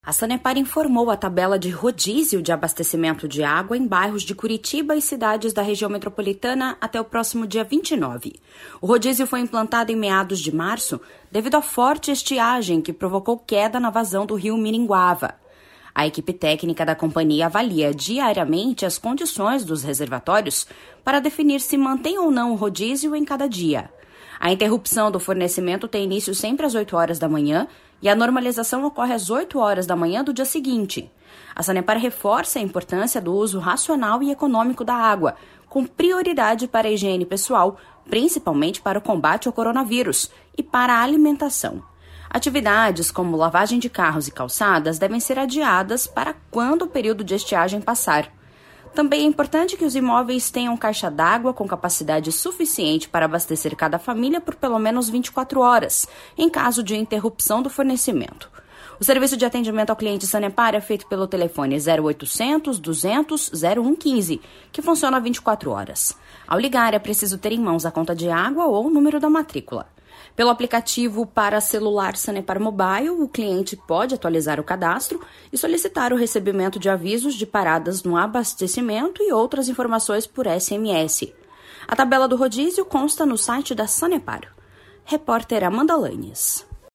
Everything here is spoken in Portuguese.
A Sanepar informou a tabela de rodízio de abastecimento de água em bairros de Curitiba e cidades da região metropolitana até o próximo dia 29. O rodízio foi implantado em meados de março devido à forte estiagem que provocou queda na vazão do rio Miringuava. A equipe técnica da companhia avalia diariamente as condições dos reservatórios para definir se mantém ou não o rodízio em cada dia. A interrupção do fornecimento tem início sempre às 8 horas da manhã e a normalização ocorre às 8 horas da manhã do dia seguinte. A Sanepar reforça a importância do uso racional e econômico da água, com prioridade para a higiene pessoal, principalmente para o combate ao coronavírus e para a alimentação. Atividades como lavagem de carros e calçadas devem ser adiadas para quando o período de estiagem passar. Também é importante que os imóveis tenham caixa d'água com capacidade suficiente para abastecer cada família por pelo menos 24 horas, em caso de interrupção do fornecimento. O serviço de atendimento ao cliente Sanepar é feito pelo telefone 0800 200 0115, que funciona 24 horas. Ao ligar, é preciso ter em mãos a conta de água ou o número da matrícula. Pelo aplicativo para celular Sanepar Mobile, o cliente pode atualizar o cadastro e solicitar o recebimento de avisos de paradas no abastecimento e outras informações por SMS. A tabela do rodízio consta no site da Sanepar. Repórter Amanda Lanes.